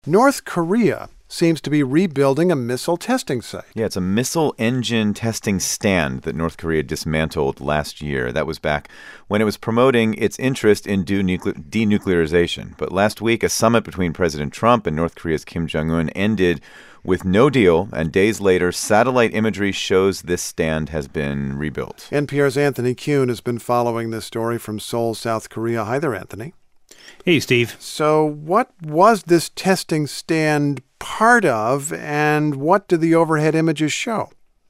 North Korea seems to be rebuilding a missile testing site. Yeah, it's a missile engine testing stand that North Korea dismantled last year. That was back when it was promoting its interest in denuclearization. But last week, a summit between President Trump and North Korea's Kim Jong-un ended with no deal, and days later, satellite imagery shows this stand has been rebuilt. NPR's Anthony Kuhn has been following this story from Seoul, South Korea. Hi there, Anthony. Hey, Steve. So what was this testing stand part of, and what do the overhead images show?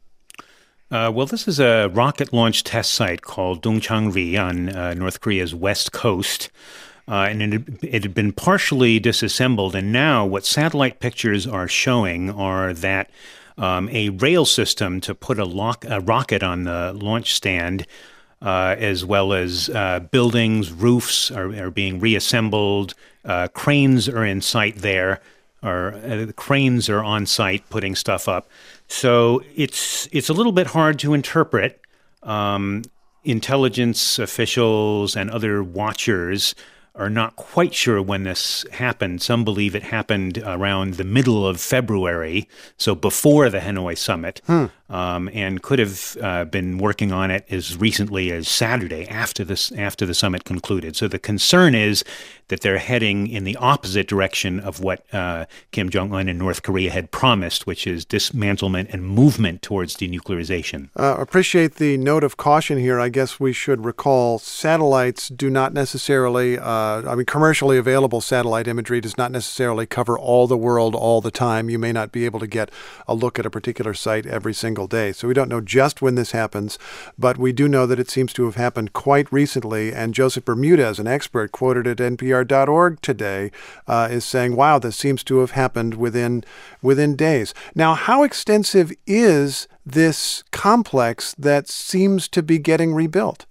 Well, this is a rocket launch test site called Dongchang-ri on North Korea's west coast. And it had been partially disassembled. And now what satellite pictures are showing are that a rail system to put a rocket on the launch stand, as well as buildings, roofs are being reassembled. Cranes are in sight there. The cranes are on site putting stuff up. So it's a little bit hard to interpret. Intelligence officials and other watchers are not quite sure when this happened. Some believe it happened around the middle of February, so before the Hanoi summit, and could have been working on it as recently as Saturday after the summit concluded. So the concern is that they're heading in the opposite direction of what Kim Jong-un and North Korea had promised, which is dismantlement and movement towards denuclearization. Appreciate the note of caution here. I guess we should recall satellites do not necessarily, commercially available satellite imagery does not necessarily cover all the world all the time. You may not be able to get a look at a particular site every single day. So we don't know just when this happens, but we do know that it seems to have happened quite recently. And Joseph Bermudez, an expert quoted at NPR.org today, is saying, wow, this seems to have happened within days. Now, how extensive is this complex that seems to be getting rebuilt?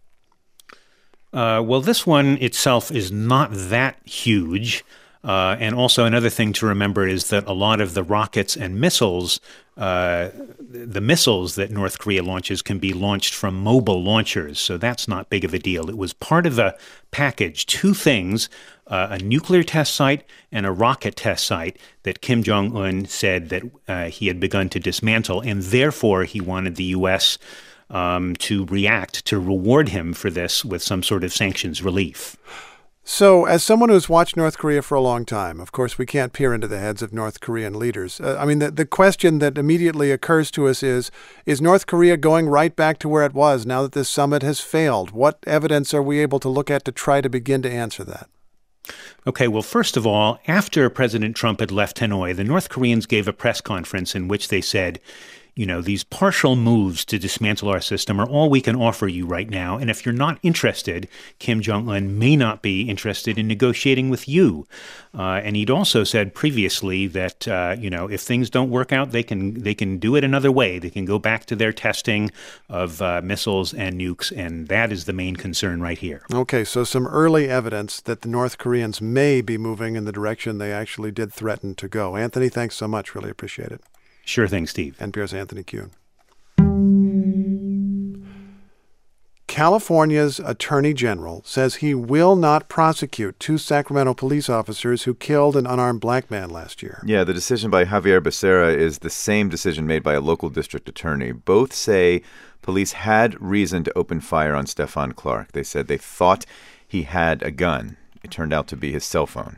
Well, this one itself is not that huge. And also another thing to remember is that a lot of the rockets and missiles, the missiles that North Korea launches can be launched from mobile launchers. So that's not big of a deal. It was part of the package, two things, a nuclear test site and a rocket test site that Kim Jong-un said that he had begun to dismantle. And therefore, he wanted the U.S. To react, to reward him for this with some sort of sanctions relief. So, as someone who's watched North Korea for a long time, of course, we can't peer into the heads of North Korean leaders. The question that immediately occurs to us is North Korea going right back to where it was now that this summit has failed? What evidence are we able to look at to try to begin to answer that? Okay, well, first of all, after President Trump had left Hanoi, the North Koreans gave a press conference in which they said, these partial moves to dismantle our system are all we can offer you right now. And if you're not interested, Kim Jong-un may not be interested in negotiating with you. And he'd also said previously that, if things don't work out, they can do it another way. They can go back to their testing of missiles and nukes. And that is the main concern right here. Okay, so some early evidence that the North Koreans may be moving in the direction they actually did threaten to go. Anthony, thanks so much. Really appreciate it. Sure thing, Steve. NPR's Anthony Kuhn. California's Attorney General says he will not prosecute two Sacramento police officers who killed an unarmed black man last year. Yeah, the decision by Javier Becerra is the same decision made by a local district attorney. Both say police had reason to open fire on Stephon Clark. They said they thought he had a gun. It turned out to be his cell phone.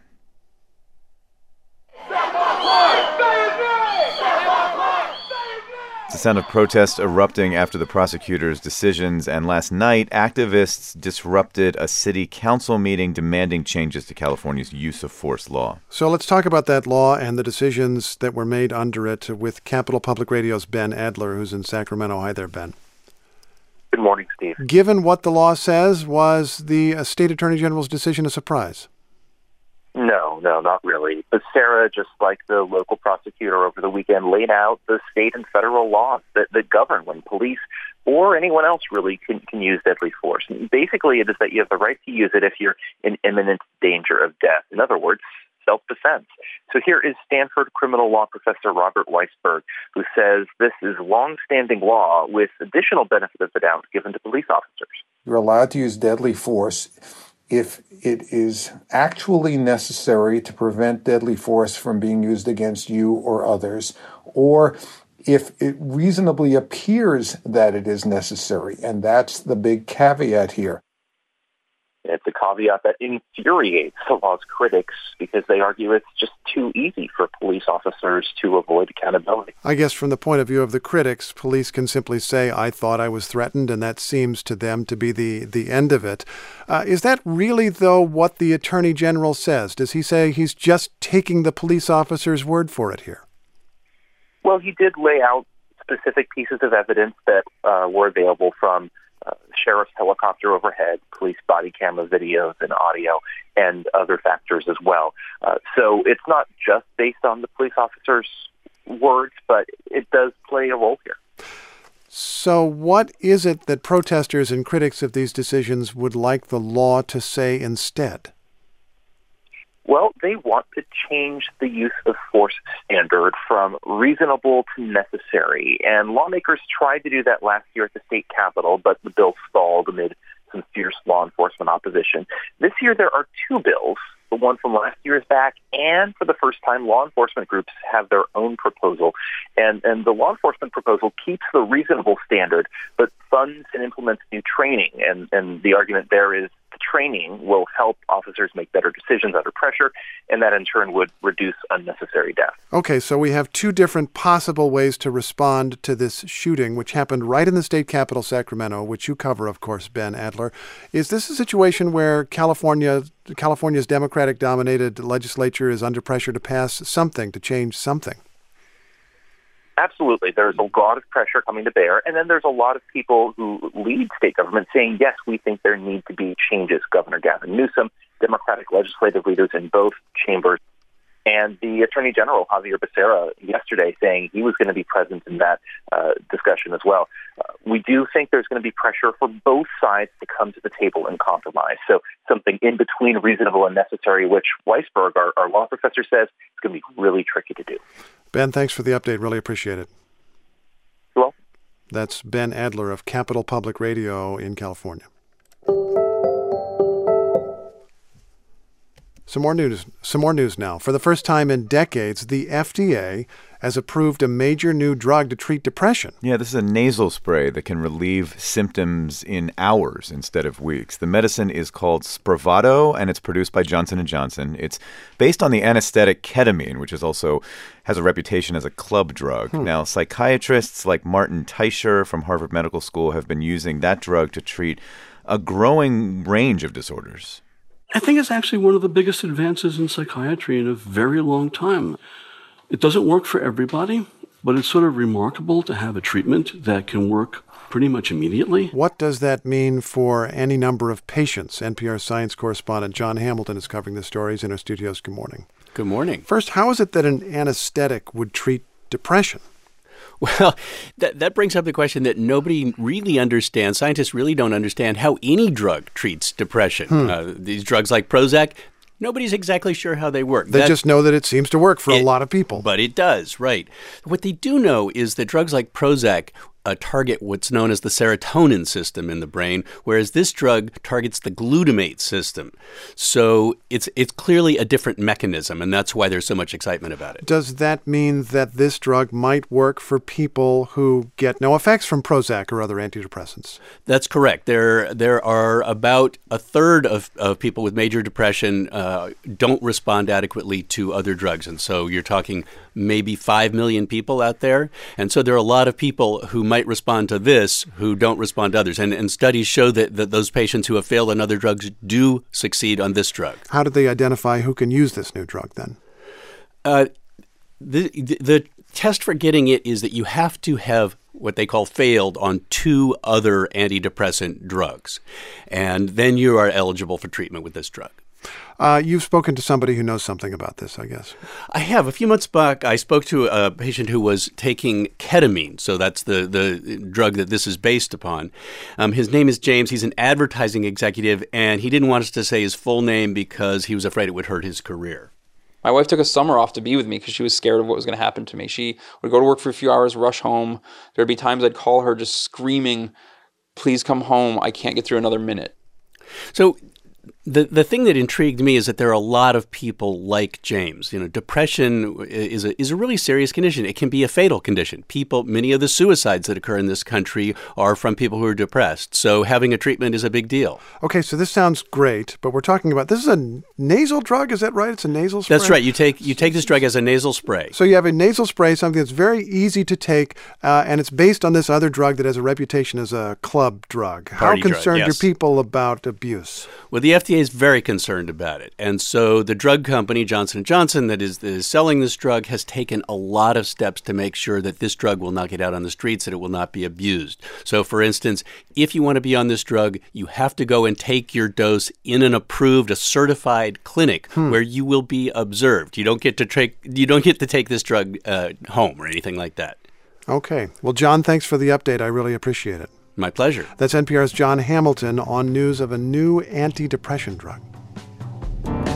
It's the sound of protests erupting after the prosecutor's decisions, and last night, activists disrupted a city council meeting demanding changes to California's use of force law. So let's talk about that law and the decisions that were made under it with Capital Public Radio's Ben Adler, who's in Sacramento. Hi there, Ben. Good morning, Steve. Given what the law says, was the state attorney general's decision a surprise? No, not really. Becerra, just like the local prosecutor over the weekend, laid out the state and federal laws that govern when police or anyone else really can use deadly force. And basically, it is that you have the right to use it if you're in imminent danger of death. In other words, self-defense. So here is Stanford criminal law professor Robert Weisberg, who says this is long-standing law with additional benefit of the doubt given to police officers. You're allowed to use deadly force if it is actually necessary to prevent deadly force from being used against you or others, or if it reasonably appears that it is necessary. And that's the big caveat here. It's a caveat that infuriates the law's critics because they argue it's just too easy for police officers to avoid accountability. I guess from the point of view of the critics, police can simply say, I thought I was threatened, and that seems to them to be the end of it. Is that really, though, what the Attorney General says? Does he say he's just taking the police officer's word for it here? Well, he did lay out specific pieces of evidence that were available from sheriff's helicopter overhead, police body camera videos and audio, and other factors as well. So it's not just based on the police officer's words, but it does play a role here. So what is it that protesters and critics of these decisions would like the law to say instead? Well, they want to change the use of force standard from reasonable to necessary. And lawmakers tried to do that last year at the state capitol, but the bill stalled amid some fierce law enforcement opposition. This year there are two bills. The one from last year is back, and for the first time, law enforcement groups have their own proposal. And the law enforcement proposal keeps the reasonable standard, but funds and implements new training. And the argument there is the training will help officers make better decisions under pressure, and that in turn would reduce unnecessary deaths. Okay, so we have two different possible ways to respond to this shooting, which happened right in the state capital, Sacramento, which you cover, of course, Ben Adler. Is this a situation where California's Democratic-dominated legislature is under pressure to pass something, to change something? Absolutely. There's a lot of pressure coming to bear, and then there's a lot of people who lead state government saying, yes, we think there need to be changes. Governor Gavin Newsom, Democratic legislative leaders in both chambers, and the Attorney General, Xavier Becerra, yesterday saying he was going to be present in that discussion as well. We do think there's going to be pressure for both sides to come to the table and compromise. So something in between reasonable and necessary, which Weisberg, our law professor, says is going to be really tricky to do. Ben, thanks for the update. Really appreciate it. You're welcome. That's Ben Adler of Capital Public Radio in California. Some more news now. For the first time in decades, the FDA has approved a major new drug to treat depression. Yeah, this is a nasal spray that can relieve symptoms in hours instead of weeks. The medicine is called Spravato, and it's produced by Johnson & Johnson. It's based on the anesthetic ketamine, which is also has a reputation as a club drug. Now, psychiatrists like Martin Teicher from Harvard Medical School have been using that drug to treat a growing range of disorders. I think it's actually one of the biggest advances in psychiatry in a very long time. It doesn't work for everybody, but it's sort of remarkable to have a treatment that can work pretty much immediately. What does that mean for any number of patients? NPR science correspondent John Hamilton is covering the stories in our studios. Good morning. Good morning. First, how is it that an anesthetic would treat depression? Well, that brings up the question that nobody really understands. Scientists really don't understand how any drug treats depression. These drugs like Prozac, nobody's exactly sure how they work. They just know that it seems to work for a lot of people. But it does, right. What they do know is that drugs like Prozac target what's known as the serotonin system in the brain, whereas this drug targets the glutamate system. So it's clearly a different mechanism, and that's why there's so much excitement about it. Does that mean that this drug might work for people who get no effects from Prozac or other antidepressants? That's correct. There are about a third of people with major depression don't respond adequately to other drugs, and so you're talking maybe 5 million people out there. And so there are a lot of people who might respond to this who don't respond to others. And studies show that those patients who have failed on other drugs do succeed on this drug. How did they identify who can use this new drug then? The test for getting it is that you have to have what they call failed on 2 other antidepressant drugs. And then you are eligible for treatment with this drug. You've spoken to somebody who knows something about this, I guess. I have. A few months back, I spoke to a patient who was taking ketamine. So that's the drug that this is based upon. His name is James. He's an advertising executive, and he didn't want us to say his full name because he was afraid it would hurt his career. My wife took a summer off to be with me because she was scared of what was going to happen to me. She would go to work for a few hours, rush home. There'd be times I'd call her just screaming, "Please come home. I can't get through another minute." So The thing that intrigued me is that there are a lot of people like James. Depression is a really serious condition. It can be a fatal condition. Many of the suicides that occur in this country are from people who are depressed. So having a treatment is a big deal. Okay, so this sounds great, but we're talking about, this is a nasal drug, is that right? It's a nasal spray? That's right. You take this drug as a nasal spray. So you have a nasal spray, something that's very easy to take, and it's based on this other drug that has a reputation as a club drug. How concerned are people about abuse? Well, the FDA is very concerned about it. And so the drug company, Johnson & Johnson, that is selling this drug, has taken a lot of steps to make sure that this drug will not get out on the streets, that it will not be abused. So, for instance, if you want to be on this drug, you have to go and take your dose in an approved, a certified clinic where you will be observed. You don't get to take this drug home or anything like that. Okay. Well, John, thanks for the update. I really appreciate it. My pleasure. That's NPR's John Hamilton on news of a new antidepressant drug.